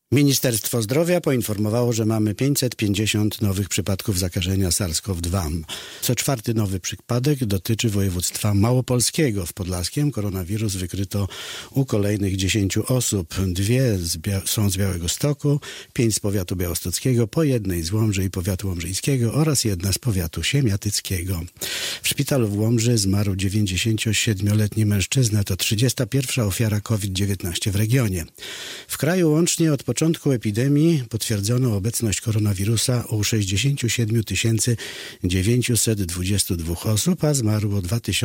Ministerstwo Zdrowia poinformowało, że mamy 550 nowych przypadków zakażenia SARS-CoV-2. Co czwarty nowy przypadek dotyczy województwa małopolskiego. W Podlaskiem koronawirus wykryto u kolejnych 10 osób. 2 są z Białegostoku, 5 z powiatu białostockiego, po jednej z Łomży i powiatu łomżyńskiego oraz 1 z powiatu siemiatyckiego. W szpitalu w Łomży zmarł 97-letni mężczyzna. To 31. ofiara COVID-19 w regionie. W kraju łącznie od początku epidemii potwierdzono obecność koronawirusa u 67 922 osób, a zmarło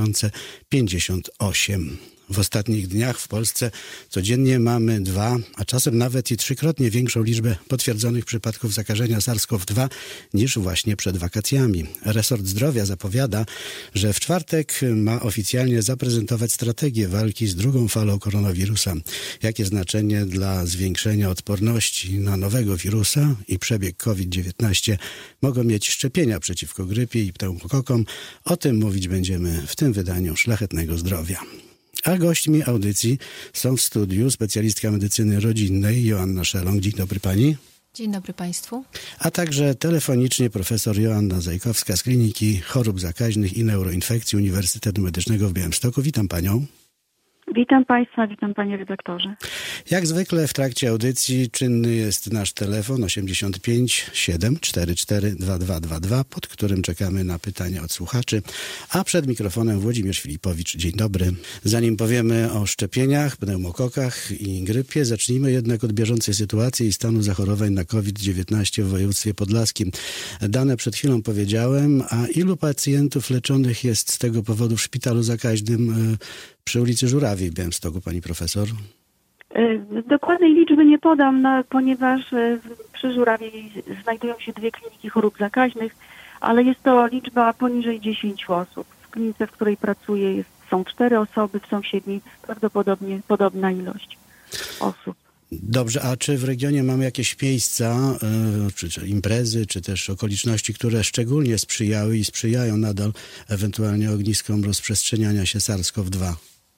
2058. W ostatnich dniach w Polsce codziennie mamy 2, a czasem nawet i 3-krotnie większą liczbę potwierdzonych przypadków zakażenia SARS-CoV-2 niż właśnie przed wakacjami. Resort Zdrowia zapowiada, że w czwartek ma oficjalnie zaprezentować strategię walki z drugą falą koronawirusa. Jakie znaczenie dla zwiększenia odporności na nowego wirusa i przebieg COVID-19 mogą mieć szczepienia przeciwko grypie i pneumokokom? O tym mówić będziemy w tym wydaniu Szlachetnego Zdrowia. A gośćmi audycji są w studiu specjalistka medycyny rodzinnej Joanna Szelong. Dzień dobry pani. Dzień dobry państwu. A także telefonicznie profesor Joanna Zajkowska z Kliniki Chorób Zakaźnych i Neuroinfekcji Uniwersytetu Medycznego w Białymstoku. Witam panią. Witam państwa, witam panie redaktorze. Jak zwykle w trakcie audycji czynny jest nasz telefon 85 744 2222, pod którym czekamy na pytania od słuchaczy. A przed mikrofonem Włodzimierz Filipowicz. Dzień dobry. Zanim powiemy o szczepieniach, pneumokokach i grypie, zacznijmy jednak od bieżącej sytuacji i stanu zachorowań na COVID-19 w województwie podlaskim. Dane przed chwilą powiedziałem, a ilu pacjentów leczonych jest z tego powodu w szpitalu zakaźnym przy ulicy Żurawiej w Białymstoku, pani profesor? Dokładnej liczby nie podam, ponieważ przy Żurawiej znajdują się 2 kliniki chorób zakaźnych, ale jest to liczba poniżej 10 osób. W klinice, w której pracuję, są 4 osoby, w sąsiedniej prawdopodobnie podobna ilość osób. Dobrze, a czy w regionie mamy jakieś miejsca, czy imprezy, czy też okoliczności, które szczególnie sprzyjały i sprzyjają nadal ewentualnie ogniskom rozprzestrzeniania się SARS-CoV-2?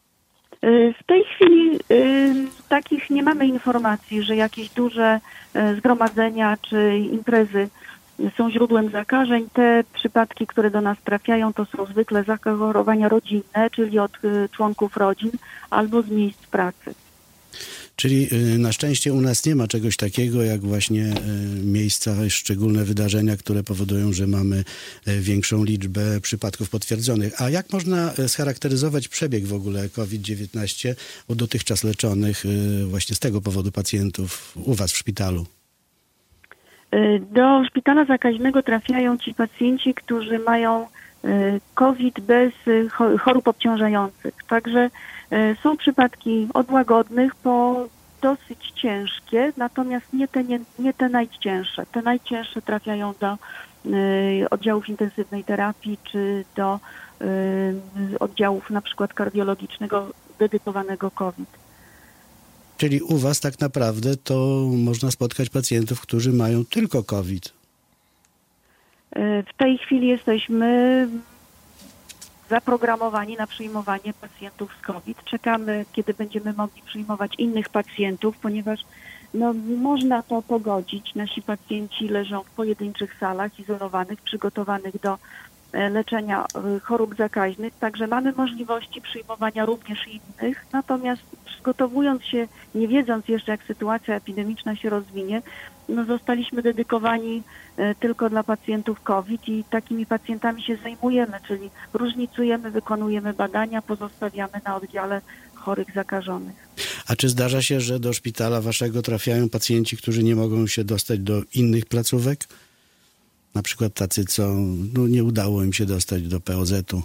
W tej chwili takich nie mamy informacji, że jakieś duże zgromadzenia czy imprezy są źródłem zakażeń. Te przypadki, które do nas trafiają, to są zwykle zachorowania rodzinne, czyli od członków rodzin albo z miejsc pracy. Czyli na szczęście u nas nie ma czegoś takiego jak właśnie miejsca, szczególne wydarzenia, które powodują, że mamy większą liczbę przypadków potwierdzonych. A jak można scharakteryzować przebieg w ogóle COVID-19 u dotychczas leczonych właśnie z tego powodu pacjentów u was w szpitalu? Do szpitala zakaźnego trafiają ci pacjenci, którzy mają COVID bez chorób obciążających. Także są przypadki od łagodnych po dosyć ciężkie, natomiast nie te najcięższe. Te najcięższe trafiają do oddziałów intensywnej terapii czy do oddziałów na przykład kardiologicznego dedykowanego COVID. Czyli u was tak naprawdę to można spotkać pacjentów, którzy mają tylko COVID. W tej chwili jesteśmy zaprogramowani na przyjmowanie pacjentów z COVID. Czekamy, kiedy będziemy mogli przyjmować innych pacjentów, ponieważ można to pogodzić. Nasi pacjenci leżą w pojedynczych salach izolowanych, przygotowanych do leczenia chorób zakaźnych, także mamy możliwości przyjmowania również innych, natomiast przygotowując się, nie wiedząc jeszcze jak sytuacja epidemiczna się rozwinie, zostaliśmy dedykowani tylko dla pacjentów COVID i takimi pacjentami się zajmujemy, czyli różnicujemy, wykonujemy badania, pozostawiamy na oddziale chorych zakażonych. A czy zdarza się, że do szpitala waszego trafiają pacjenci, którzy nie mogą się dostać do innych placówek? Na przykład tacy, co nie udało im się dostać do POZ-u.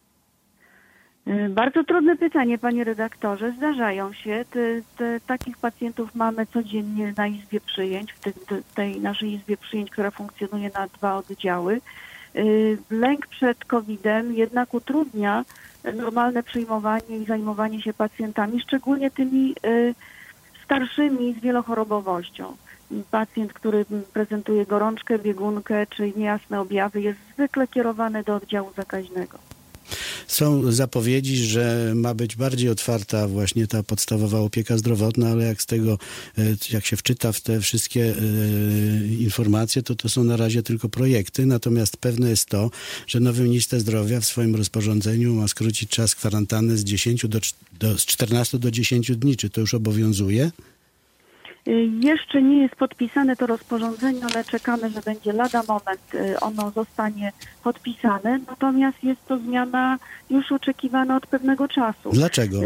Bardzo trudne pytanie, panie redaktorze. Zdarzają się. Takich pacjentów mamy codziennie na izbie przyjęć, w tej naszej izbie przyjęć, która funkcjonuje na 2 oddziały. Lęk przed COVID-em jednak utrudnia normalne przyjmowanie i zajmowanie się pacjentami, szczególnie tymi starszymi z wielochorobowością. Pacjent, który prezentuje gorączkę, biegunkę czy niejasne objawy, jest zwykle kierowany do oddziału zakaźnego. Są zapowiedzi, że ma być bardziej otwarta właśnie ta podstawowa opieka zdrowotna, ale jak się wczyta w te wszystkie informacje, to są na razie tylko projekty. Natomiast pewne jest to, że nowy minister zdrowia w swoim rozporządzeniu ma skrócić czas kwarantanny z 14 do 10 dni. Czy to już obowiązuje? Jeszcze nie jest podpisane to rozporządzenie, ale czekamy, że będzie lada moment, ono zostanie podpisane. Natomiast jest to zmiana już oczekiwana od pewnego czasu. Dlaczego?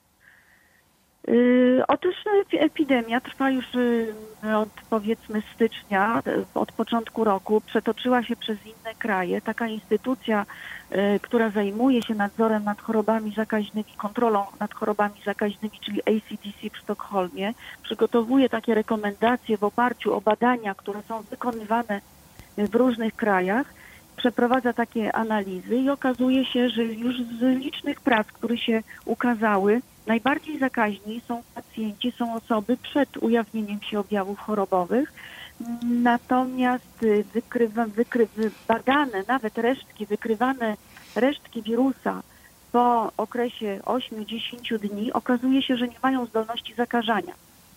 Otóż epidemia trwa już od powiedzmy stycznia, od początku roku, przetoczyła się przez inne kraje. Taka instytucja, która zajmuje się nadzorem nad chorobami zakaźnymi, kontrolą nad chorobami zakaźnymi, czyli ACDC w Sztokholmie, przygotowuje takie rekomendacje w oparciu o badania, które są wykonywane w różnych krajach, przeprowadza takie analizy i okazuje się, że już z licznych prac, które się ukazały, najbardziej zakaźni są pacjenci, są osoby przed ujawnieniem się objawów chorobowych, natomiast badane nawet wykrywane resztki wirusa po okresie 8-10 dni okazuje się, że nie mają zdolności zakażania.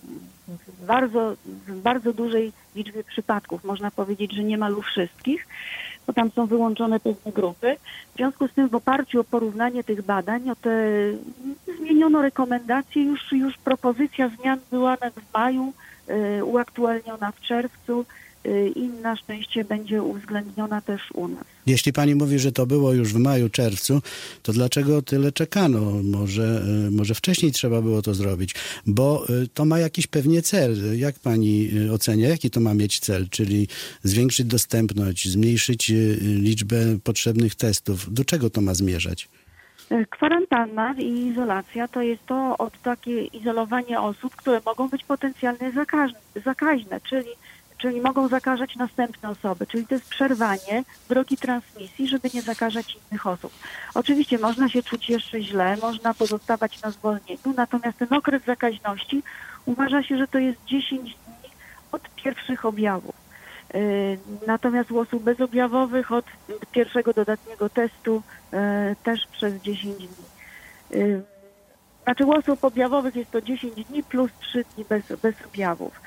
W bardzo dużej liczbie przypadków, można powiedzieć, że niemal u wszystkich, bo tam są wyłączone pewne grupy. W związku z tym w oparciu o porównanie tych badań, zmieniono rekomendacje, już propozycja zmian była w maju, uaktualniona w czerwcu i na szczęście będzie uwzględniona też u nas. Jeśli pani mówi, że to było już w maju, czerwcu, to dlaczego tyle czekano? Może wcześniej trzeba było to zrobić, bo to ma jakiś pewnie cel. Jak pani ocenia, jaki to ma mieć cel? Czyli zwiększyć dostępność, zmniejszyć liczbę potrzebnych testów. Do czego to ma zmierzać? Kwarantanna i izolacja to jest takie izolowanie osób, które mogą być potencjalnie zakaźne, czyli mogą zakażać następne osoby, czyli to jest przerwanie drogi transmisji, żeby nie zakażać innych osób. Oczywiście można się czuć jeszcze źle, można pozostawać na zwolnieniu, natomiast ten okres zakaźności uważa się, że to jest 10 dni od pierwszych objawów. Natomiast u osób bezobjawowych od pierwszego dodatniego testu też przez 10 dni. Znaczy u osób objawowych jest to 10 dni plus 3 dni bez objawów.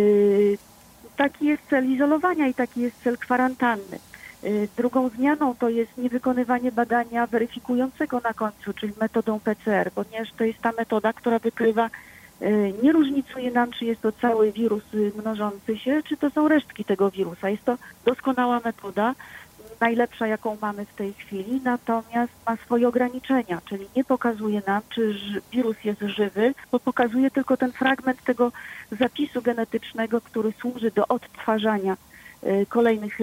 Taki jest cel izolowania i taki jest cel kwarantanny. Drugą zmianą to jest niewykonywanie badania weryfikującego na końcu, czyli metodą PCR, ponieważ to jest ta metoda, która wykrywa, nie różnicuje nam, czy jest to cały wirus mnożący się, czy to są resztki tego wirusa. Jest to doskonała metoda, najlepsza, jaką mamy w tej chwili, natomiast ma swoje ograniczenia, czyli nie pokazuje nam, czy wirus jest żywy, bo pokazuje tylko ten fragment tego zapisu genetycznego, który służy do odtwarzania kolejnych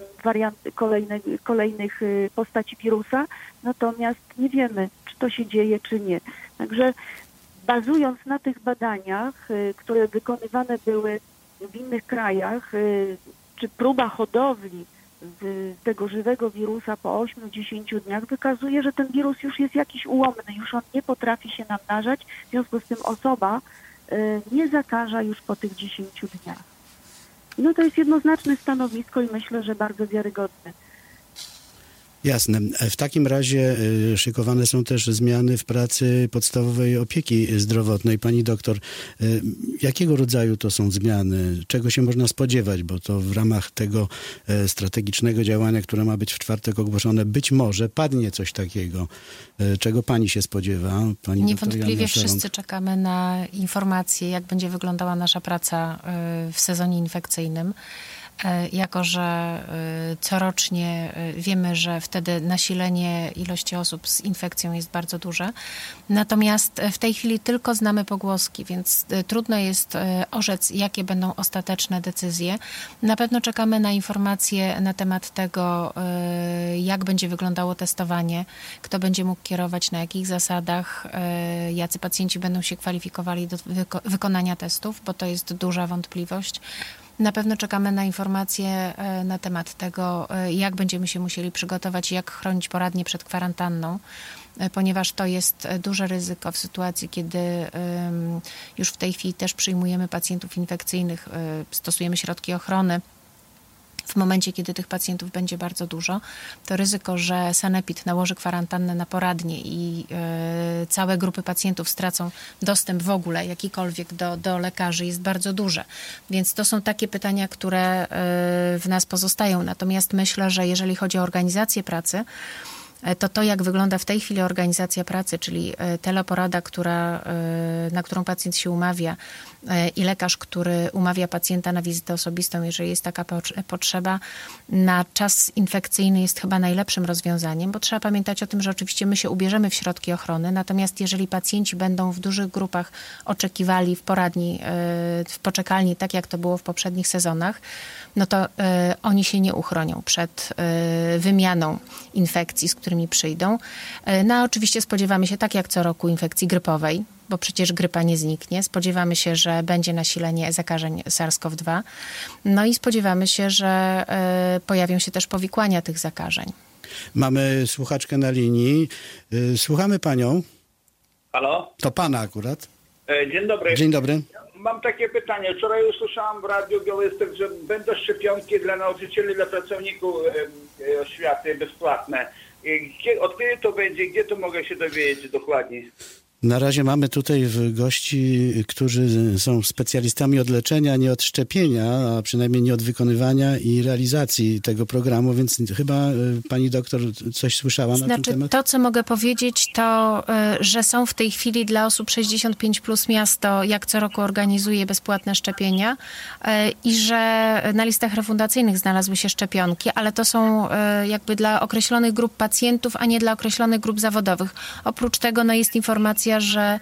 kolejnych postaci wirusa, natomiast nie wiemy, czy to się dzieje, czy nie. Także bazując na tych badaniach, które wykonywane były w innych krajach, czy próba hodowli tego żywego wirusa po 8-10 dniach wykazuje, że ten wirus już jest jakiś ułomny, już on nie potrafi się namnażać, w związku z tym osoba nie zakaża już po tych 10 dniach. No to jest jednoznaczne stanowisko i myślę, że bardzo wiarygodne. Jasne. W takim razie szykowane są też zmiany w pracy podstawowej opieki zdrowotnej. Pani doktor, jakiego rodzaju to są zmiany? Czego się można spodziewać? Bo to w ramach tego strategicznego działania, które ma być w czwartek ogłoszone, być może padnie coś takiego. Czego pani się spodziewa? Pani Niewątpliwie wszyscy czekamy na informacje, jak będzie wyglądała nasza praca w sezonie infekcyjnym. Jako że corocznie wiemy, że wtedy nasilenie ilości osób z infekcją jest bardzo duże. Natomiast w tej chwili tylko znamy pogłoski, więc trudno jest orzec, jakie będą ostateczne decyzje. Na pewno czekamy na informacje na temat tego, jak będzie wyglądało testowanie, kto będzie mógł kierować, na jakich zasadach, jacy pacjenci będą się kwalifikowali do wykonania testów, bo to jest duża wątpliwość. Na pewno czekamy na informacje na temat tego, jak będziemy się musieli przygotować, jak chronić poradnie przed kwarantanną, ponieważ to jest duże ryzyko w sytuacji, kiedy już w tej chwili też przyjmujemy pacjentów infekcyjnych, stosujemy środki ochrony W momencie, kiedy tych pacjentów będzie bardzo dużo, to ryzyko, że sanepid nałoży kwarantannę na poradnie i całe grupy pacjentów stracą dostęp w ogóle jakikolwiek do lekarzy jest bardzo duże. Więc to są takie pytania, które w nas pozostają. Natomiast myślę, że jeżeli chodzi o organizację pracy, to jak wygląda w tej chwili organizacja pracy, czyli teleporada, na którą pacjent się umawia i lekarz, który umawia pacjenta na wizytę osobistą, jeżeli jest taka potrzeba, na czas infekcyjny jest chyba najlepszym rozwiązaniem, bo trzeba pamiętać o tym, że oczywiście my się ubierzemy w środki ochrony, natomiast jeżeli pacjenci będą w dużych grupach oczekiwali w poradni, w poczekalni, tak jak to było w poprzednich sezonach, no to oni się nie uchronią przed wymianą infekcji, z którymi przyjdą. No a oczywiście spodziewamy się, tak jak co roku, infekcji grypowej, bo przecież grypa nie zniknie. Spodziewamy się, że będzie nasilenie zakażeń SARS-CoV-2. No i spodziewamy się, że pojawią się też powikłania tych zakażeń. Mamy słuchaczkę na linii. Słuchamy panią. Halo? To pana akurat. Dzień dobry. Dzień dobry. Mam takie pytanie. Wczoraj usłyszałam w Radiu Białystok, że będą szczepionki dla nauczycieli, dla pracowników oświaty bezpłatne. Od kiedy to będzie? Gdzie to mogę się dowiedzieć dokładnie? Na razie mamy tutaj gości, którzy są specjalistami od leczenia, nie od szczepienia, a przynajmniej nie od wykonywania i realizacji tego programu, więc chyba pani doktor coś słyszała na ten temat? To, co mogę powiedzieć, to, że są w tej chwili dla osób 65+ miasto, jak co roku organizuje bezpłatne szczepienia i że na listach refundacyjnych znalazły się szczepionki, ale to są jakby dla określonych grup pacjentów, a nie dla określonych grup zawodowych. Oprócz tego jest informacja, że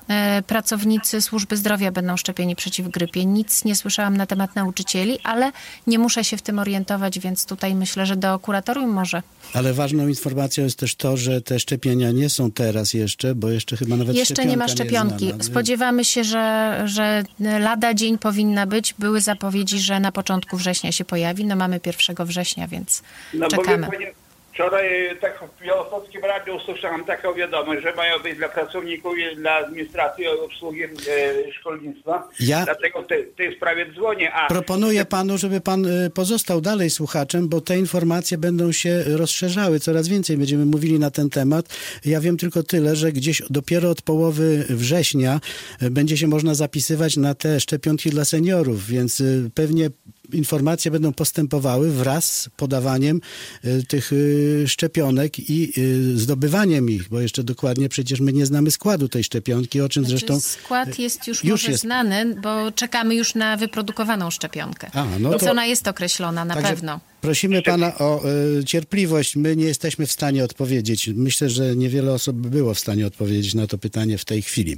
pracownicy służby zdrowia będą szczepieni przeciw grypie. Nic nie słyszałam na temat nauczycieli, ale nie muszę się w tym orientować, więc tutaj myślę, że do kuratorium może. Ale ważną informacją jest też to, że te szczepienia nie są teraz jeszcze, bo jeszcze chyba nawet jeszcze nie ma szczepionki. Spodziewamy się, że lada dzień powinna być. Były zapowiedzi, że na początku września się pojawi. No mamy 1 września, więc czekamy. Wczoraj tak w Białostockim Radiu usłyszałem taką wiadomość, że mają być dla pracowników i dla administracji obsługi szkolnictwa. Dlatego w tej sprawie dzwonię. Proponuję panu, żeby pan pozostał dalej słuchaczem, bo te informacje będą się rozszerzały. Coraz więcej będziemy mówili na ten temat. Ja wiem tylko tyle, że gdzieś dopiero od połowy września będzie się można zapisywać na te szczepionki dla seniorów, więc pewnie informacje będą postępowały wraz z podawaniem tych szczepionek i zdobywaniem ich, bo jeszcze dokładnie przecież my nie znamy składu tej szczepionki, o czym zresztą... Skład jest już znany, bo czekamy już na wyprodukowaną szczepionkę. Więc ona jest określona na pewno. Prosimy pana o cierpliwość. My nie jesteśmy w stanie odpowiedzieć. Myślę, że niewiele osób by było w stanie odpowiedzieć na to pytanie w tej chwili.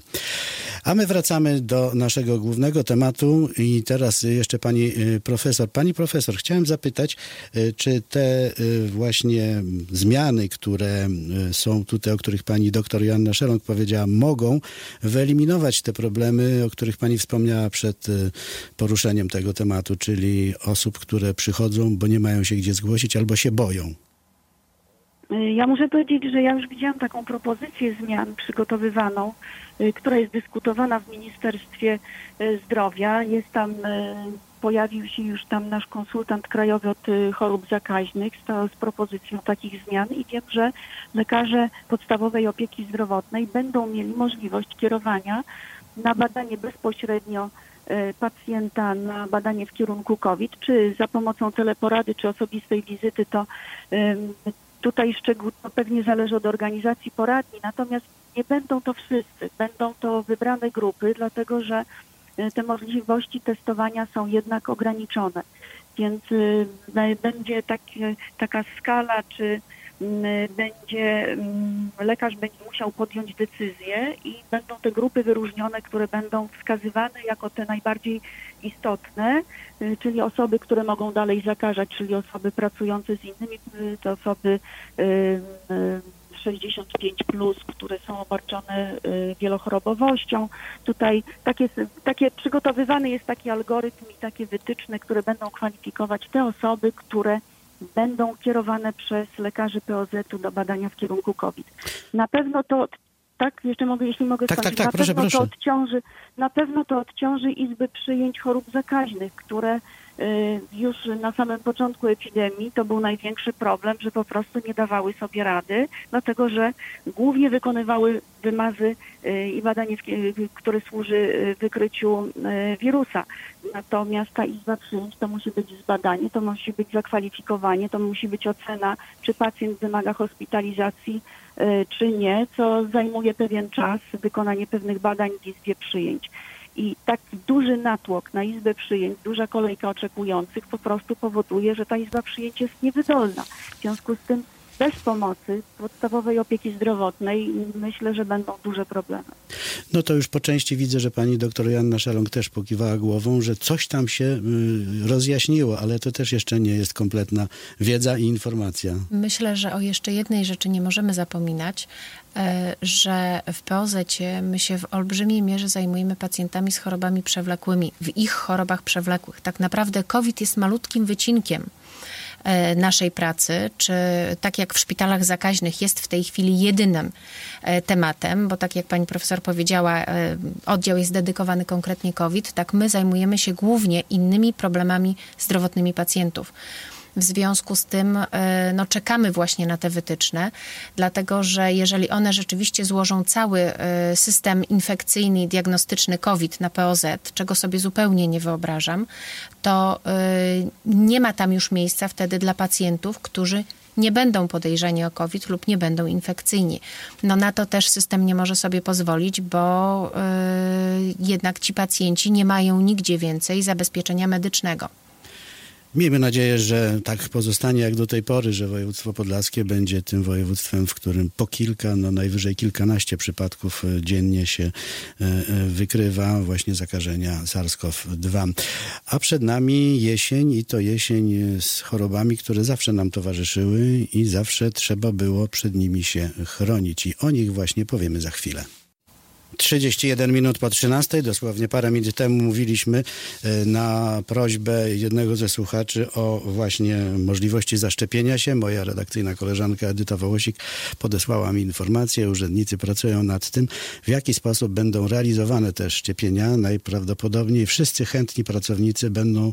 A my wracamy do naszego głównego tematu i teraz jeszcze pani profesor. Pani profesor, chciałem zapytać, czy te właśnie zmiany, które są tutaj, o których pani doktor Joanna Szeląg powiedziała, mogą wyeliminować te problemy, o których pani wspomniała przed poruszeniem tego tematu, czyli osób, które przychodzą, bo nie mają się gdzie zgłosić albo się boją. Ja muszę powiedzieć, że ja już widziałam taką propozycję zmian przygotowywaną, która jest dyskutowana w Ministerstwie Zdrowia. Pojawił się już tam nasz konsultant krajowy od chorób zakaźnych z propozycją takich zmian i wiem, że lekarze podstawowej opieki zdrowotnej będą mieli możliwość kierowania na badanie bezpośrednio pacjenta na badanie w kierunku COVID, czy za pomocą teleporady, czy osobistej wizyty, to tutaj to pewnie zależy od organizacji poradni, natomiast nie będą to wszyscy, będą to wybrane grupy, dlatego że te możliwości testowania są jednak ograniczone, więc będzie taka skala, czy lekarz będzie musiał podjąć decyzję i będą te grupy wyróżnione, które będą wskazywane jako te najbardziej istotne, czyli osoby, które mogą dalej zakażać, czyli osoby pracujące z innymi, te osoby 65+, które są obarczone wielochorobowością. Tutaj przygotowywany jest taki algorytm i takie wytyczne, które będą kwalifikować te osoby, które będą kierowane przez lekarzy POZ-u do badania w kierunku COVID. Na pewno to, jeśli mogę skończyć, proszę. Na pewno to odciąży izby przyjęć chorób zakaźnych, które już na samym początku epidemii to był największy problem, że po prostu nie dawały sobie rady, dlatego że głównie wykonywały wymazy i badanie, które służy wykryciu wirusa. Natomiast ta izba przyjęć to musi być zbadanie, to musi być zakwalifikowanie, to musi być ocena, czy pacjent wymaga hospitalizacji, czy nie, co zajmuje pewien czas, wykonanie pewnych badań w izbie przyjęć. I taki duży natłok na izbę przyjęć, duża kolejka oczekujących po prostu powoduje, że ta izba przyjęć jest niewydolna. W związku z tym bez pomocy podstawowej opieki zdrowotnej myślę, że będą duże problemy. No to już po części widzę, że pani doktor Joanna Szelong też pokiwała głową, że coś tam się rozjaśniło, ale to też jeszcze nie jest kompletna wiedza i informacja. Myślę, że o jeszcze jednej rzeczy nie możemy zapominać, że w POZ-cie my się w olbrzymiej mierze zajmujemy pacjentami z chorobami przewlekłymi, w ich chorobach przewlekłych. Tak naprawdę COVID jest malutkim wycinkiem naszej pracy, czy tak jak w szpitalach zakaźnych jest w tej chwili jedynym tematem, bo tak jak pani profesor powiedziała, oddział jest dedykowany konkretnie COVID, tak my zajmujemy się głównie innymi problemami zdrowotnymi pacjentów. W związku z tym czekamy właśnie na te wytyczne, dlatego że jeżeli one rzeczywiście złożą cały system infekcyjny i diagnostyczny COVID na POZ, czego sobie zupełnie nie wyobrażam, to nie ma tam już miejsca wtedy dla pacjentów, którzy nie będą podejrzani o COVID lub nie będą infekcyjni. Na to też system nie może sobie pozwolić, bo jednak ci pacjenci nie mają nigdzie więcej zabezpieczenia medycznego. Miejmy nadzieję, że tak pozostanie jak do tej pory, że województwo podlaskie będzie tym województwem, w którym po kilka, najwyżej kilkanaście przypadków dziennie się wykrywa właśnie zakażenia SARS-CoV-2. A przed nami jesień i to jesień z chorobami, które zawsze nam towarzyszyły i zawsze trzeba było przed nimi się chronić. I o nich właśnie powiemy za chwilę. 31 minut po 13, dosłownie parę minut temu mówiliśmy na prośbę jednego ze słuchaczy o właśnie możliwości zaszczepienia się. Moja redakcyjna koleżanka Edyta Wołosik podesłała mi informację. Urzędnicy pracują nad tym, w jaki sposób będą realizowane te szczepienia. Najprawdopodobniej wszyscy chętni pracownicy będą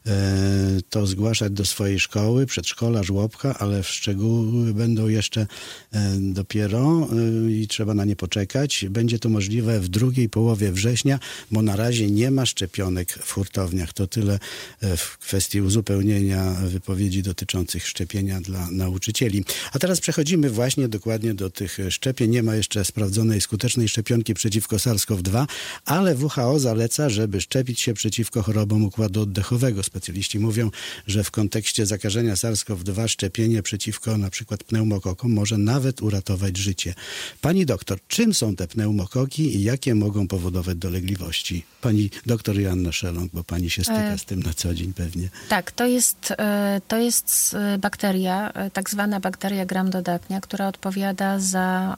to zgłaszać do swojej szkoły, przedszkola, żłobka, ale w szczegóły będą jeszcze dopiero i trzeba na nie poczekać. Będzie to możliwe w drugiej połowie września, bo na razie nie ma szczepionek w hurtowniach. To tyle w kwestii uzupełnienia wypowiedzi dotyczących szczepienia dla nauczycieli. A teraz przechodzimy właśnie dokładnie do tych szczepień. Nie ma jeszcze sprawdzonej, skutecznej szczepionki przeciwko SARS-CoV-2, ale WHO zaleca, żeby szczepić się przeciwko chorobom układu oddechowego. Specjaliści mówią, że w kontekście zakażenia SARS-CoV-2 szczepienie przeciwko na przykład pneumokokom może nawet uratować życie. Pani doktor, czym są te pneumokoki i jakie mogą powodować dolegliwości? Pani doktor Joanna Szelong, bo pani się styka z tym na co dzień pewnie. Tak, to jest bakteria, tak zwana bakteria gram dodatnia, która odpowiada za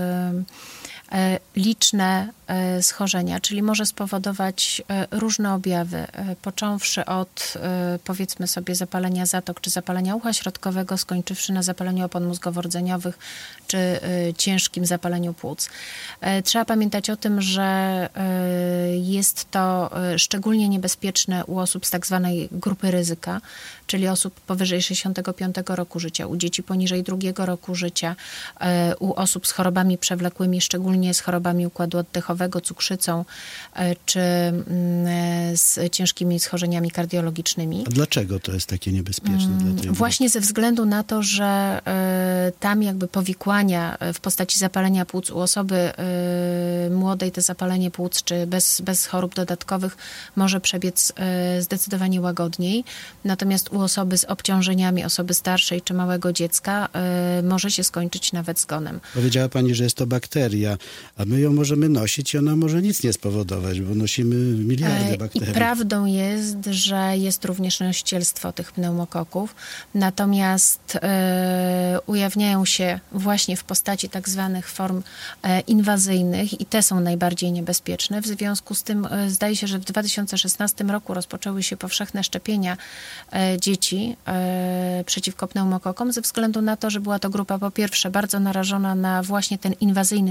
liczne schorzenia, czyli może spowodować różne objawy, począwszy od powiedzmy sobie zapalenia zatok czy zapalenia ucha środkowego, skończywszy na zapaleniu opon mózgowo-rdzeniowych czy ciężkim zapaleniu płuc. Trzeba pamiętać o tym, że jest to szczególnie niebezpieczne u osób z tak zwanej grupy ryzyka, czyli osób powyżej 65 roku życia, u dzieci poniżej 2 roku życia, u osób z chorobami przewlekłymi, szczególnie z chorobami układu oddechowego, cukrzycą, czy z ciężkimi schorzeniami kardiologicznymi. A dlaczego to jest takie niebezpieczne? Właśnie ze względu na to, że tam jakby powikłania w postaci zapalenia płuc u osoby młodej, te zapalenie płuc, czy bez chorób dodatkowych może przebiec zdecydowanie łagodniej. Natomiast u osoby z obciążeniami, osoby starszej czy małego dziecka może się skończyć nawet zgonem. Powiedziała pani, że jest to bakteria, a my ją możemy nosić i ona może nic nie spowodować, bo nosimy miliardy bakterii. I prawdą jest, że jest również nosicielstwo tych pneumokoków, natomiast ujawniają się właśnie w postaci tak zwanych form inwazyjnych i te są najbardziej niebezpieczne. W związku z tym zdaje się, że w 2016 roku rozpoczęły się powszechne szczepienia dzieci przeciwko pneumokokom ze względu na to, że była to grupa po pierwsze bardzo narażona na właśnie ten inwazyjny przebieg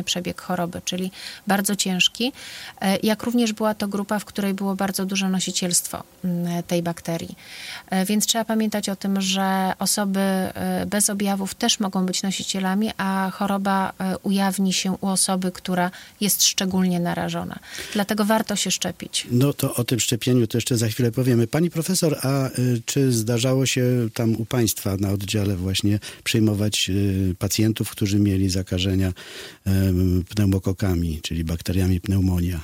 choroby, czyli bardzo ciężki, jak również była to grupa, w której było bardzo duże nosicielstwo tej bakterii. Więc trzeba pamiętać o tym, że osoby bez objawów też mogą być nosicielami, a choroba ujawni się u osoby, która jest szczególnie narażona. Dlatego warto się szczepić. No to o tym szczepieniu to jeszcze za chwilę powiemy. Pani profesor, a czy zdarzało się tam u państwa na oddziale właśnie przyjmować pacjentów, którzy mieli zakażenia pneumokokami, czyli bakteriami pneumonia?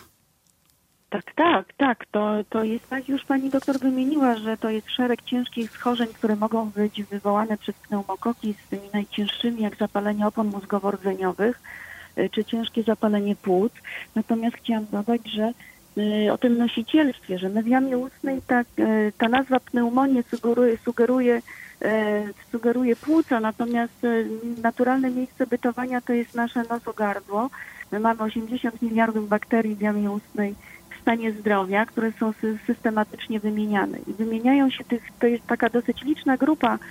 Tak. To jest, tak już pani doktor wymieniła, że to jest szereg ciężkich schorzeń, które mogą być wywołane przez pneumokoki, z tymi najcięższymi, jak zapalenie opon mózgowo-rdzeniowych, czy ciężkie zapalenie płuc. Natomiast chciałam dodać, że o tym nosicielstwie, że my w jamie ustnej ta nazwa pneumonia sugeruje płuca, natomiast naturalne miejsce bytowania to jest nasze nosogardło. My mamy 80 miliardów bakterii w jamie ustnej w stanie zdrowia, które są systematycznie wymieniane. I wymieniają się to jest taka dosyć liczna grupa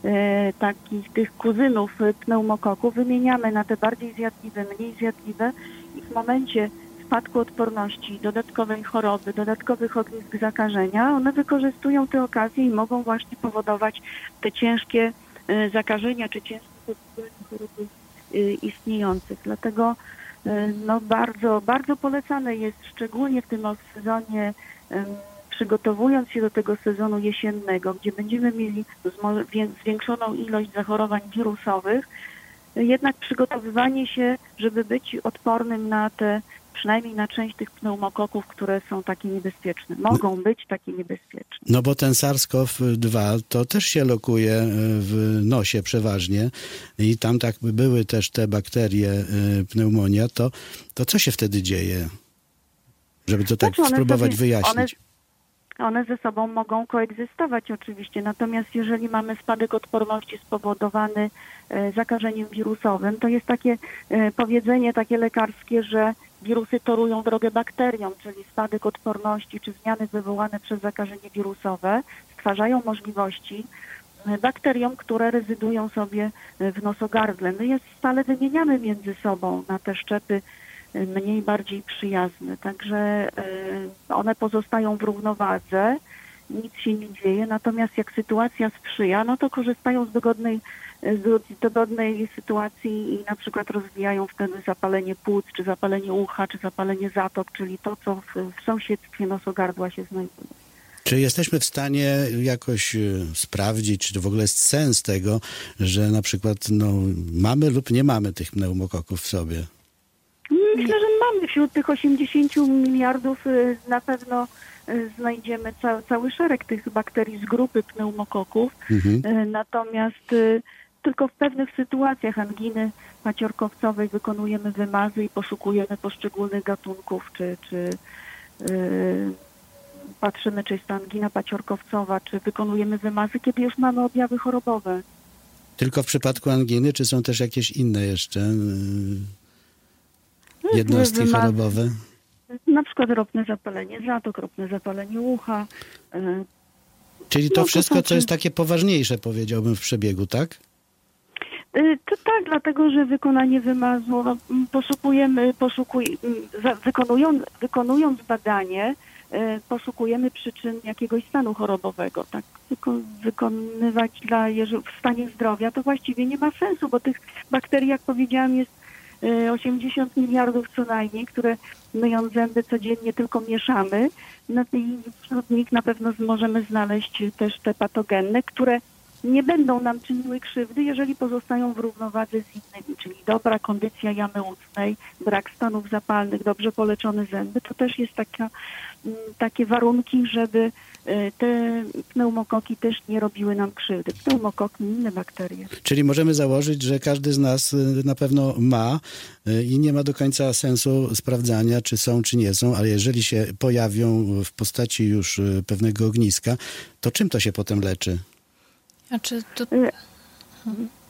tych kuzynów pneumokoków. Wymieniamy na te bardziej zjadliwe, mniej zjadliwe i w momencie spadku odporności, dodatkowej choroby, dodatkowych ognisk zakażenia, one wykorzystują tę okazję i mogą właśnie powodować te ciężkie zakażenia czy ciężkie choroby istniejących. Dlatego bardzo, bardzo polecane jest, szczególnie w tym sezonie, przygotowując się do tego sezonu jesiennego, gdzie będziemy mieli zwiększoną ilość zachorowań wirusowych, jednak przygotowywanie się, żeby być odpornym na przynajmniej na część tych pneumokoków, które są takie niebezpieczne. Mogą być takie niebezpieczne. No bo ten SARS-CoV-2 to też się lokuje w nosie przeważnie i tam tak były też te bakterie pneumonia, to co się wtedy dzieje? Żeby to tak spróbować wyjaśnić. One ze sobą mogą koegzystować oczywiście, natomiast jeżeli mamy spadek odporności spowodowany zakażeniem wirusowym, to jest takie powiedzenie takie lekarskie, że wirusy torują drogę bakteriom, czyli spadek odporności czy zmiany wywołane przez zakażenie wirusowe stwarzają możliwości bakteriom, które rezydują sobie w nosogardle. My je stale wymieniamy między sobą na te szczepy mniej, bardziej przyjazne. Także one pozostają w równowadze, nic się nie dzieje, natomiast jak sytuacja sprzyja, no to korzystają z dogodnej sytuacji i na przykład rozwijają wtedy zapalenie płuc, czy zapalenie ucha, czy zapalenie zatok, czyli to, co w sąsiedztwie nosogardła się znajduje. Czy jesteśmy w stanie jakoś sprawdzić, czy to w ogóle jest sens tego, że na przykład mamy lub nie mamy tych pneumokoków w sobie? Myślę, że mamy wśród tych 80 miliardów na pewno znajdziemy cały szereg tych bakterii z grupy pneumokoków. Natomiast tylko w pewnych sytuacjach anginy paciorkowcowej wykonujemy wymazy i poszukujemy poszczególnych gatunków, czy patrzymy, czy jest to angina paciorkowcowa, czy wykonujemy wymazy, kiedy już mamy objawy chorobowe. Tylko w przypadku anginy, czy są też jakieś inne jeszcze jednostki chorobowe? Na przykład ropne zapalenie zatok, ropne zapalenie ucha. Czyli to wszystko, co jest takie poważniejsze, powiedziałbym, w przebiegu, tak? To tak, dlatego że wykonanie wymazu, wykonując badanie, poszukujemy przyczyn jakiegoś stanu chorobowego. Tak, wykonywać w stanie zdrowia to właściwie nie ma sensu, bo tych bakterii, jak powiedziałam, jest 80 miliardów co najmniej, które myjąc zęby codziennie tylko mieszamy. I wśród nich na pewno możemy znaleźć też te patogenne, które nie będą nam czyniły krzywdy, jeżeli pozostają w równowadze z innymi, czyli dobra kondycja jamy ustnej, brak stanów zapalnych, dobrze poleczone zęby. To też jest takie warunki, żeby te pneumokoki też nie robiły nam krzywdy. Pneumokoki i inne bakterie. Czyli możemy założyć, że każdy z nas na pewno ma i nie ma do końca sensu sprawdzania, czy są, czy nie są, ale jeżeli się pojawią w postaci już pewnego ogniska, to czym to się potem leczy?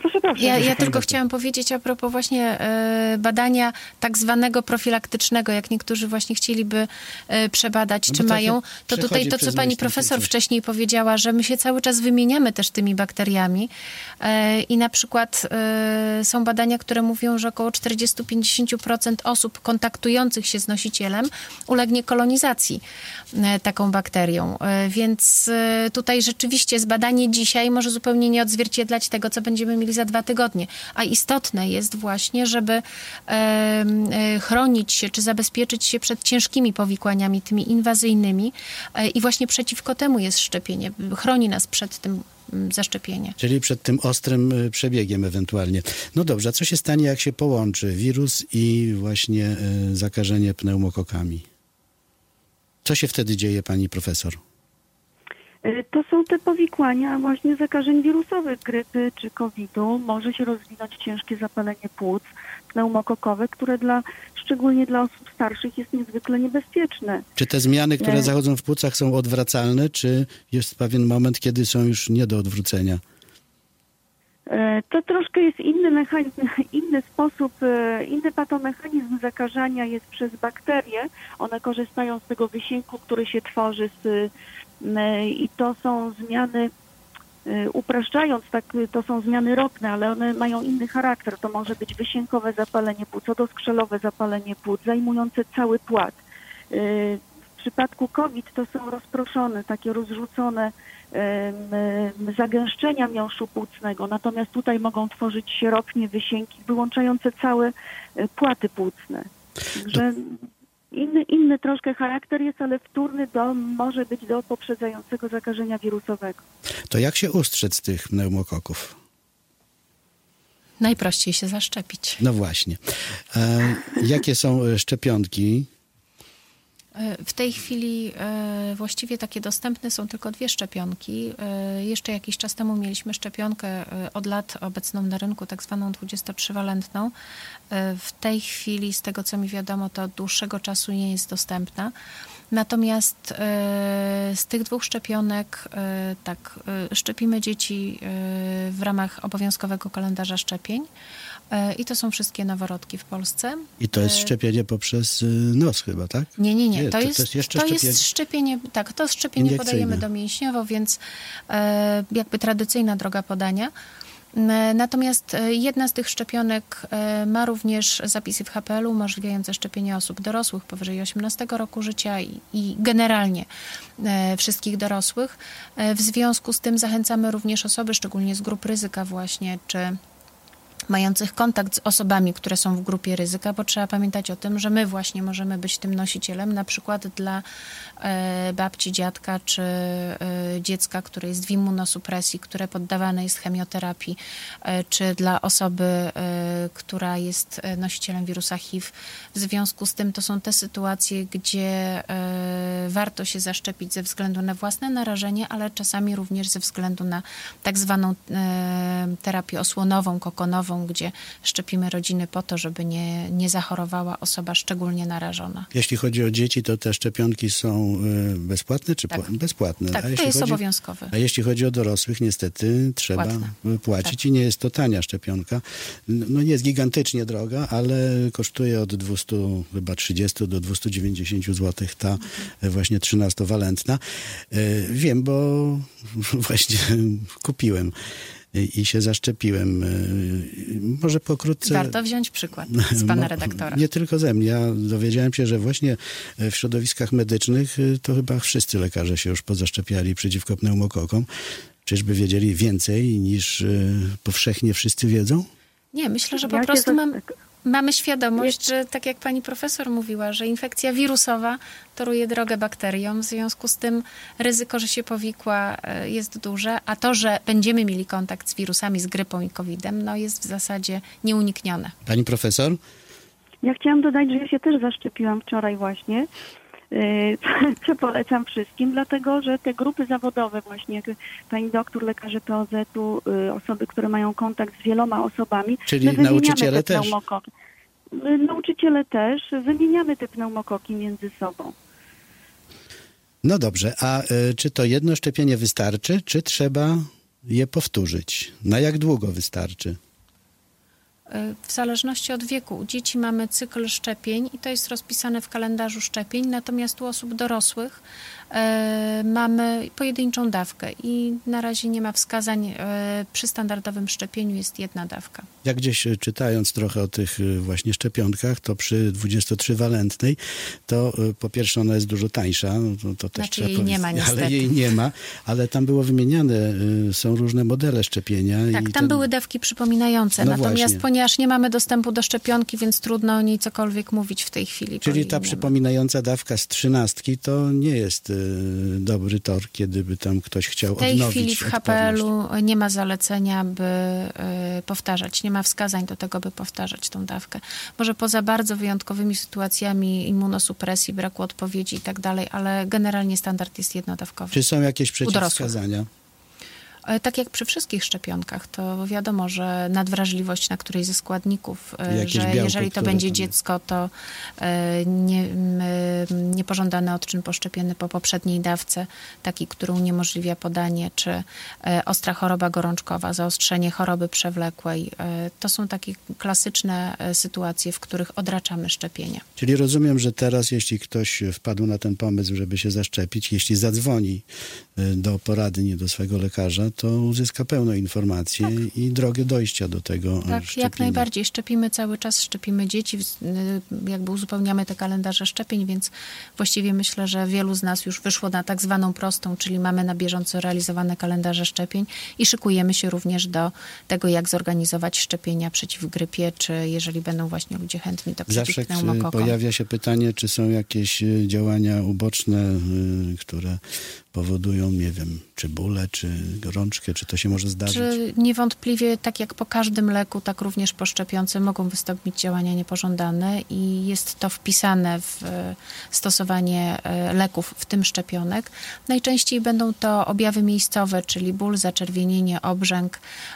Proszę. Ja tylko chciałam powiedzieć a propos właśnie badania tak zwanego profilaktycznego, jak niektórzy właśnie chcieliby przebadać, czy mają, to tutaj to, co pani profesor wcześniej powiedziała, że my się cały czas wymieniamy też tymi bakteriami i na przykład są badania, które mówią, że około 40-50% osób kontaktujących się z nosicielem ulegnie kolonizacji taką bakterią. Więc tutaj rzeczywiście zbadanie dzisiaj może zupełnie nie odzwierciedlać tego, co będziemy mieli za 2 tygodnie. A istotne jest właśnie, żeby chronić się, czy zabezpieczyć się przed ciężkimi powikłaniami, tymi inwazyjnymi i właśnie przeciwko temu jest szczepienie. Chroni nas przed tym zaszczepienie. Czyli przed tym ostrym przebiegiem ewentualnie. No dobrze, a co się stanie, jak się połączy wirus i właśnie zakażenie pneumokokami? Co się wtedy dzieje, pani profesor? To są te powikłania właśnie zakażeń wirusowych, grypy czy COVID-u. Może się rozwinąć ciężkie zapalenie płuc pneumokokowe, które szczególnie dla osób starszych jest niezwykle niebezpieczne. Czy te zmiany, które zachodzą w płucach, są odwracalne, czy jest pewien moment, kiedy są już nie do odwrócenia? To troszkę jest inny mechanizm, inny sposób, inny patomechanizm zakażania jest przez bakterie. One korzystają z tego wysięku, który się tworzy i to są zmiany, upraszczając, tak, to są zmiany ropne, ale one mają inny charakter. To może być wysiękowe zapalenie płuc, odoskrzelowe zapalenie płuc, zajmujące cały płat. W przypadku COVID to są rozproszone, takie rozrzucone zagęszczenia miąższu płucnego, natomiast tutaj mogą tworzyć się ropnie wysięki wyłączające całe płaty płucne. Także inny troszkę charakter jest, ale wtórny może być do poprzedzającego zakażenia wirusowego. To jak się ustrzec tych pneumokoków? Najprościej się zaszczepić. No właśnie. Jakie są szczepionki? W tej chwili właściwie takie dostępne są tylko 2 szczepionki. Jeszcze jakiś czas temu mieliśmy szczepionkę od lat obecną na rynku, tak zwaną 23-walentną. W tej chwili, z tego co mi wiadomo, to od dłuższego czasu nie jest dostępna. Natomiast z tych 2 szczepionek szczepimy dzieci w ramach obowiązkowego kalendarza szczepień. I to są wszystkie noworodki w Polsce. I to jest szczepienie poprzez nos chyba, tak? Nie. To jest szczepienie, tak, to szczepienie podajemy domięśniowo, więc jakby tradycyjna droga podania. Natomiast jedna z tych szczepionek ma również zapisy w HPL-u umożliwiające szczepienie osób dorosłych powyżej 18 roku życia i generalnie wszystkich dorosłych. W związku z tym zachęcamy również osoby, szczególnie z grup ryzyka właśnie, czy mających kontakt z osobami, które są w grupie ryzyka, bo trzeba pamiętać o tym, że my właśnie możemy być tym nosicielem, na przykład dla babci, dziadka, czy dziecka, które jest w immunosupresji, które poddawane jest chemioterapii, czy dla osoby, która jest nosicielem wirusa HIV. W związku z tym to są te sytuacje, gdzie warto się zaszczepić ze względu na własne narażenie, ale czasami również ze względu na tak zwaną terapię osłonową, kokonową, gdzie szczepimy rodziny po to, żeby nie zachorowała osoba szczególnie narażona. Jeśli chodzi o dzieci, to te szczepionki są bezpłatne czy bezpłatne? Tak, to jest obowiązkowy. A jeśli chodzi o dorosłych, niestety trzeba płacić i nie jest to tania szczepionka. No nie jest gigantycznie droga, ale kosztuje od 230 do 290 zł ta właśnie 13-walentna. Wiem, bo właśnie kupiłem i się zaszczepiłem. Może pokrótce... Warto wziąć przykład z pana redaktora. Nie tylko ze mnie. Ja dowiedziałem się, że właśnie w środowiskach medycznych to chyba wszyscy lekarze się już pozaszczepiali przeciwko pneumokokom. Czyżby wiedzieli więcej niż powszechnie wszyscy wiedzą? Nie, myślę, że po prostu mamy świadomość, że tak jak pani profesor mówiła, że infekcja wirusowa toruje drogę bakteriom, w związku z tym ryzyko, że się powikła, jest duże, a to, że będziemy mieli kontakt z wirusami, z grypą i COVID-em, no jest w zasadzie nieuniknione. Pani profesor? Ja chciałam dodać, że ja się też zaszczepiłam wczoraj właśnie, co polecam wszystkim, dlatego, że te grupy zawodowe właśnie, jak pani doktor, lekarze POZ-u, osoby, które mają kontakt z wieloma osobami. Czyli nauczyciele też? Nauczyciele też. Wymieniamy te pneumokoki między sobą. No dobrze, a czy to jedno szczepienie wystarczy, czy trzeba je powtórzyć? Na jak długo wystarczy? W zależności od wieku. U dzieci mamy cykl szczepień i to jest rozpisane w kalendarzu szczepień, natomiast u osób dorosłych mamy pojedynczą dawkę i na razie nie ma wskazań. Przy standardowym szczepieniu jest jedna dawka. Jak gdzieś czytając trochę o tych właśnie szczepionkach, to przy 23-walentnej to po pierwsze ona jest dużo tańsza. To też znaczy jej nie ma niestety. Ale jej nie ma, ale tam było wymieniane, są różne modele szczepienia. Tak, tam były dawki przypominające, No natomiast właśnie. ponieważ nie mamy dostępu do szczepionki, więc trudno o niej cokolwiek mówić w tej chwili. Czyli ta przypominająca dawka z 13 to nie jest dobry tor, kiedy by tam ktoś chciał odnowić W tej chwili w HPL-u nie ma zalecenia, by powtarzać. Nie ma wskazań do tego, by powtarzać tą dawkę. Może poza bardzo wyjątkowymi sytuacjami immunosupresji, braku odpowiedzi i tak dalej, ale generalnie standard jest jednodawkowy. Czy są jakieś przeciwwskazania? Tak jak przy wszystkich szczepionkach, to wiadomo, że nadwrażliwość na którejś ze składników, jakieś że białko, jeżeli to będzie dziecko, to niepożądany odczyn poszczepienny po poprzedniej dawce, taki, który uniemożliwia podanie, czy ostra choroba gorączkowa, zaostrzenie choroby przewlekłej. To są takie klasyczne sytuacje, w których odraczamy szczepienia. Czyli rozumiem, że teraz, jeśli ktoś wpadł na ten pomysł, żeby się zaszczepić, jeśli zadzwoni do poradni, do swego lekarza, to uzyska pełną informację i drogę dojścia do tego Tak, jak najbardziej. Szczepimy cały czas, szczepimy dzieci, jakby uzupełniamy te kalendarze szczepień, więc właściwie myślę, że wielu z nas już wyszło na tak zwaną prostą, czyli mamy na bieżąco realizowane kalendarze szczepień i szykujemy się również do tego, jak zorganizować szczepienia przeciw grypie, czy jeżeli będą właśnie ludzie chętni, to przeciw pneumokokom. Zawsze pojawia się pytanie, czy są jakieś działania uboczne, które powodują, nie wiem, czy bóle, czy gorączkę, czy to się może zdarzyć? Czy niewątpliwie, tak jak po każdym leku, tak również po szczepionce mogą wystąpić działania niepożądane i jest to wpisane w stosowanie leków, w tym szczepionek. Najczęściej będą to objawy miejscowe, czyli ból, zaczerwienienie, obrzęk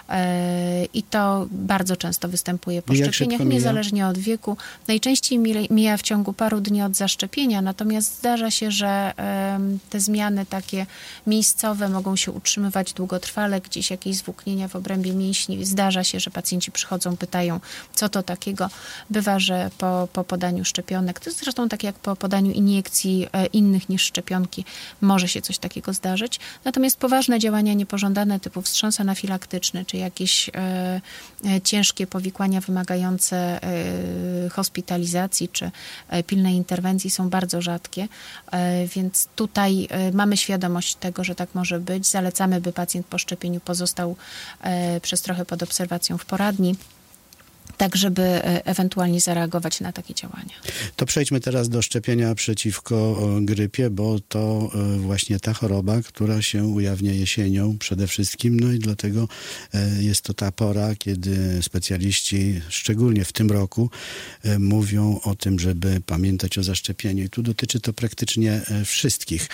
i to bardzo często występuje po szczepieniach, niezależnie od wieku. Najczęściej mija w ciągu paru dni od zaszczepienia, natomiast zdarza się, że te zmiany takie miejscowe mogą się utrzymywać długotrwale, gdzieś jakieś zwłóknienia w obrębie mięśni. Zdarza się, że pacjenci przychodzą, pytają, co to takiego. Bywa, że po podaniu szczepionek, to jest zresztą tak jak po podaniu iniekcji innych niż szczepionki, może się coś takiego zdarzyć. Natomiast poważne działania niepożądane typu wstrząs anafilaktyczny, czy jakieś ciężkie powikłania wymagające hospitalizacji, czy pilnej interwencji są bardzo rzadkie, więc tutaj mamy świadomość tego, że tak może być. Zalecamy, by pacjent po szczepieniu pozostał przez trochę pod obserwacją w poradni, tak żeby ewentualnie zareagować na takie działania. To przejdźmy teraz do szczepienia przeciwko grypie, bo to właśnie ta choroba, która się ujawnia jesienią przede wszystkim, no i dlatego jest to ta pora, kiedy specjaliści, szczególnie w tym roku, mówią o tym, żeby pamiętać o zaszczepieniu. I tu dotyczy to praktycznie wszystkich.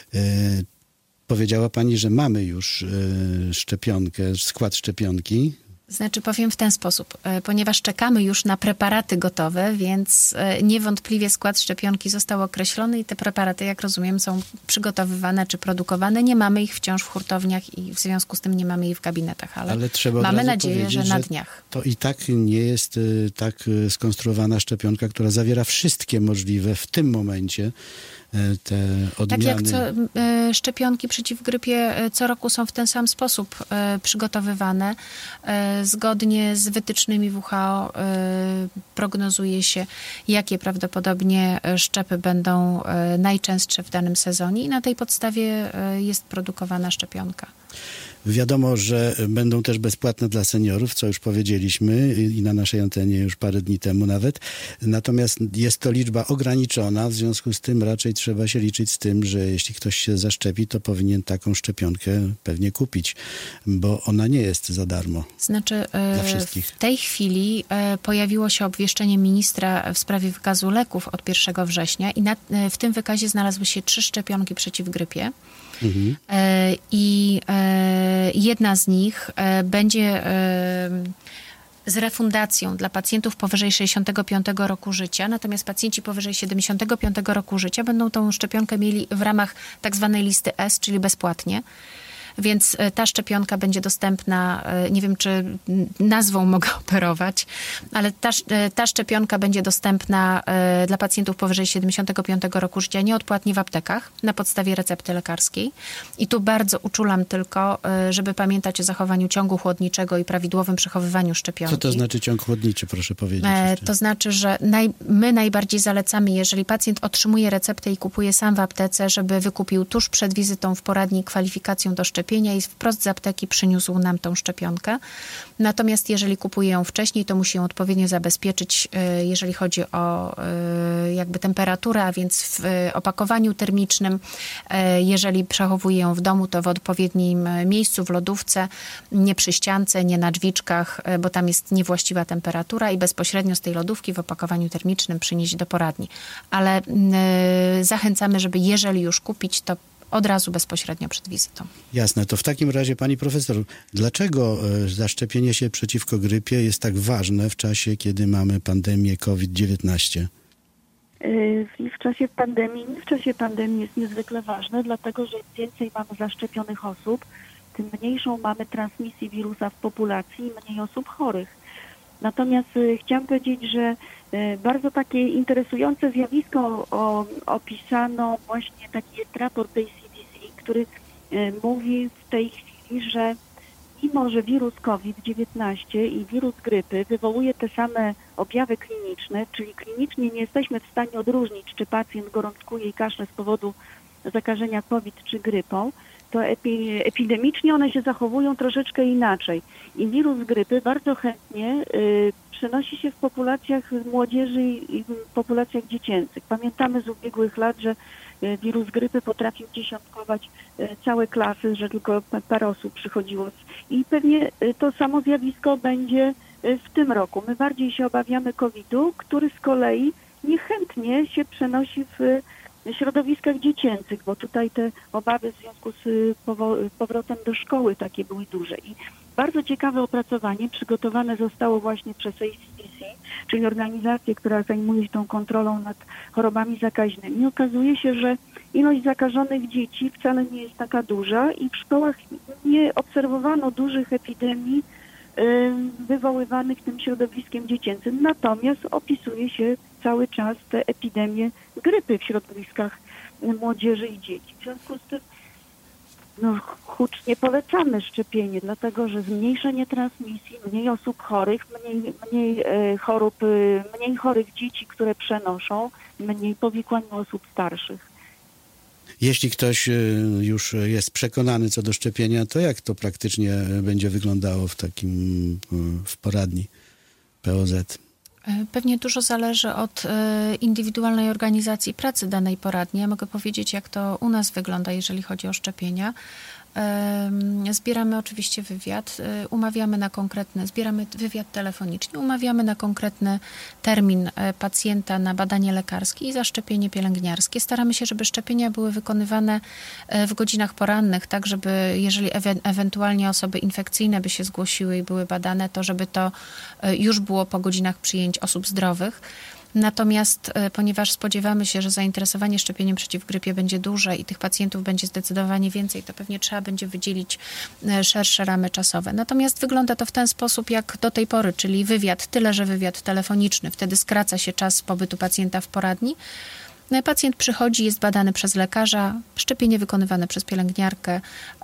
Powiedziała pani, że mamy już szczepionkę, skład szczepionki. Znaczy powiem w ten sposób, ponieważ czekamy już na preparaty gotowe, więc niewątpliwie skład szczepionki został określony i te preparaty, jak rozumiem, są przygotowywane czy produkowane. Nie mamy ich wciąż w hurtowniach i w związku z tym nie mamy ich w gabinetach, ale trzeba mamy nadzieję, że na dniach. To i tak nie jest tak skonstruowana szczepionka, która zawiera wszystkie możliwe w tym momencie te odmiany. Tak jak szczepionki przeciw grypie co roku są w ten sam sposób przygotowywane. Zgodnie z wytycznymi WHO prognozuje się, jakie prawdopodobnie szczepy będą najczęstsze w danym sezonie i na tej podstawie jest produkowana szczepionka. Wiadomo, że będą też bezpłatne dla seniorów, co już powiedzieliśmy i na naszej antenie już parę dni temu nawet. Natomiast jest to liczba ograniczona, w związku z tym raczej trzeba się liczyć z tym, że jeśli ktoś się zaszczepi, to powinien taką szczepionkę pewnie kupić, bo ona nie jest za darmo. Znaczy, dla wszystkich. W tej chwili pojawiło się obwieszczenie ministra w sprawie wykazu leków od 1 września i w tym wykazie znalazły się 3 szczepionki przeciw grypie. Mhm. I jedna z nich będzie z refundacją dla pacjentów powyżej 65 roku życia, natomiast pacjenci powyżej 75 roku życia będą tą szczepionkę mieli w ramach tak zwanej listy S, czyli bezpłatnie. Więc ta szczepionka będzie dostępna, nie wiem, czy nazwą mogę operować, ale ta szczepionka będzie dostępna dla pacjentów powyżej 75 roku życia nieodpłatnie w aptekach na podstawie recepty lekarskiej. I tu bardzo uczulam tylko, żeby pamiętać o zachowaniu ciągu chłodniczego i prawidłowym przechowywaniu szczepionki. Co to znaczy ciąg chłodniczy, proszę powiedzieć? To znaczy, że my najbardziej zalecamy, jeżeli pacjent otrzymuje receptę i kupuje sam w aptece, żeby wykupił tuż przed wizytą w poradni kwalifikacją do szczepienia i wprost z apteki przyniósł nam tą szczepionkę. Natomiast jeżeli kupuje ją wcześniej, to musi ją odpowiednio zabezpieczyć, jeżeli chodzi o jakby temperaturę, a więc w opakowaniu termicznym. Jeżeli przechowuje ją w domu, to w odpowiednim miejscu, w lodówce, nie przy ściance, nie na drzwiczkach, bo tam jest niewłaściwa temperatura i bezpośrednio z tej lodówki w opakowaniu termicznym przynieść do poradni. Ale zachęcamy, żeby jeżeli już kupić, to od razu bezpośrednio przed wizytą. Jasne. To w takim razie, pani profesor, dlaczego zaszczepienie się przeciwko grypie jest tak ważne w czasie, kiedy mamy pandemię COVID-19? W czasie pandemii jest niezwykle ważne, dlatego że im więcej mamy zaszczepionych osób, tym mniejszą mamy transmisję wirusa w populacji i mniej osób chorych. Natomiast chciałam powiedzieć, że bardzo takie interesujące zjawisko opisano, właśnie taki jest raport tej CDC, który mówi w tej chwili, że mimo, że wirus COVID-19 i wirus grypy wywołuje te same objawy kliniczne, czyli klinicznie nie jesteśmy w stanie odróżnić, czy pacjent gorączkuje i kaszle z powodu zakażenia COVID czy grypą, to epidemicznie one się zachowują troszeczkę inaczej. I wirus grypy bardzo chętnie przenosi się w populacjach młodzieży i w populacjach dziecięcych. Pamiętamy z ubiegłych lat, że wirus grypy potrafił dziesiątkować całe klasy, że tylko parę osób przychodziło. I pewnie to samo zjawisko będzie w tym roku. My bardziej się obawiamy COVID-u, który z kolei niechętnie się przenosi w środowiskach dziecięcych, bo tutaj te obawy w związku z powrotem do szkoły takie były duże. I bardzo ciekawe opracowanie przygotowane zostało właśnie przez ACDC, czyli organizację, która zajmuje się tą kontrolą nad chorobami zakaźnymi. Okazuje się, że ilość zakażonych dzieci wcale nie jest taka duża i w szkołach nie obserwowano dużych epidemii wywoływanych tym środowiskiem dziecięcym. Natomiast opisuje się cały czas te epidemie grypy w środowiskach młodzieży i dzieci. W związku z tym hucznie polecamy szczepienie, dlatego że zmniejszenie transmisji, mniej osób chorych, mniej chorób, mniej chorych dzieci, które przenoszą, mniej powikłań osób starszych. Jeśli ktoś już jest przekonany co do szczepienia, to jak to praktycznie będzie wyglądało w poradni POZ? Pewnie dużo zależy od indywidualnej organizacji pracy danej poradni. Ja mogę powiedzieć, jak to u nas wygląda, jeżeli chodzi o szczepienia. Zbieramy oczywiście wywiad, zbieramy wywiad telefoniczny, umawiamy na konkretny termin pacjenta na badanie lekarskie i zaszczepienie pielęgniarskie. Staramy się, żeby szczepienia były wykonywane w godzinach porannych, tak żeby jeżeli ewentualnie osoby infekcyjne by się zgłosiły i były badane, to żeby to już było po godzinach przyjęć osób zdrowych. Natomiast ponieważ spodziewamy się, że zainteresowanie szczepieniem przeciw grypie będzie duże i tych pacjentów będzie zdecydowanie więcej, to pewnie trzeba będzie wydzielić szersze ramy czasowe. Natomiast wygląda to w ten sposób jak do tej pory, czyli wywiad, tyle że wywiad telefoniczny. Wtedy skraca się czas pobytu pacjenta w poradni. Pacjent przychodzi, jest badany przez lekarza, szczepienie wykonywane przez pielęgniarkę.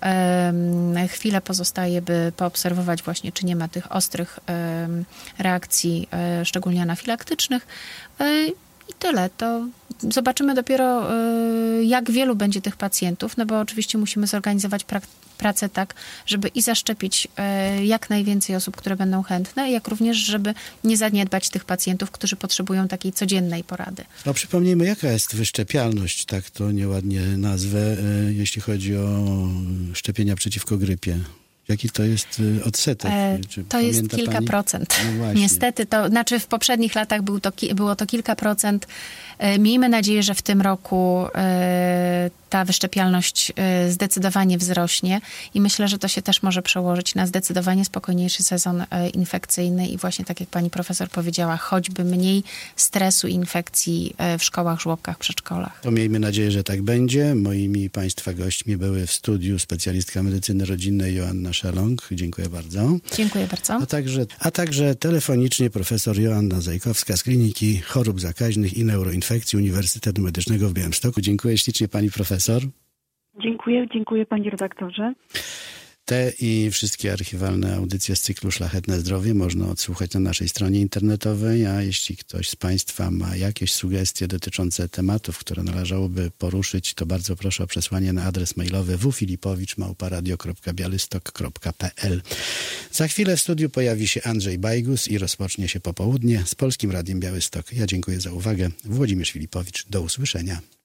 Chwilę pozostaje, by poobserwować właśnie, czy nie ma tych ostrych reakcji, szczególnie anafilaktycznych. I tyle. To zobaczymy dopiero, jak wielu będzie tych pacjentów, no bo oczywiście musimy zorganizować pracę tak, żeby i zaszczepić jak najwięcej osób, które będą chętne, jak również, żeby nie zaniedbać tych pacjentów, którzy potrzebują takiej codziennej porady. No przypomnijmy, jaka jest wyszczepialność, tak to nieładnie nazwę, jeśli chodzi o szczepienia przeciwko grypie. Jaki to jest odsetek? To jest kilka procent. No niestety, to znaczy w poprzednich latach było to kilka procent. Miejmy nadzieję, że w tym roku ta wyszczepialność zdecydowanie wzrośnie i myślę, że to się też może przełożyć na zdecydowanie spokojniejszy sezon infekcyjny i właśnie tak jak pani profesor powiedziała, choćby mniej stresu i infekcji w szkołach, żłobkach, przedszkolach. To miejmy nadzieję, że tak będzie. Moimi państwa gośćmi były w studiu specjalistka medycyny rodzinnej Joanna Szelong. Dziękuję bardzo. Dziękuję bardzo. A także telefonicznie profesor Joanna Zajkowska z Kliniki Chorób Zakaźnych i Neuroinfekcji Uniwersytetu Medycznego w Białymstoku. Dziękuję ślicznie pani profesor. Dziękuję panie redaktorze. Te i wszystkie archiwalne audycje z cyklu Szlachetne Zdrowie można odsłuchać na naszej stronie internetowej, a jeśli ktoś z państwa ma jakieś sugestie dotyczące tematów, które należałoby poruszyć, to bardzo proszę o przesłanie na adres mailowy wfilipowicz@radio.bialystok.pl. Za chwilę w studiu pojawi się Andrzej Bajgus i rozpocznie się popołudnie z Polskim Radiem Białystok. Ja dziękuję za uwagę. Włodzimierz Filipowicz. Do usłyszenia.